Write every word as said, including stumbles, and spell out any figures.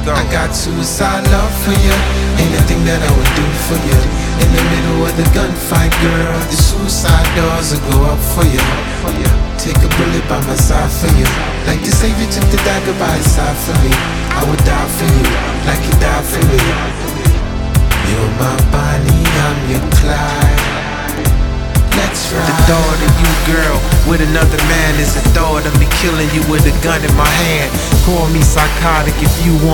go. I got suicide love for you, anything that I would do for you. In the middle of the gunfight, girl, the suicide doors will go up for you. Take a bullet by my side for you, like the Savior took the dagger by his side for me. I would die for you, like you died for me. You're my Bonnie, I'm your Clyde. Let's ride. The thought of you, girl, with another man is the thought of me killing you with a gun in my hand. Call me psychotic if you want.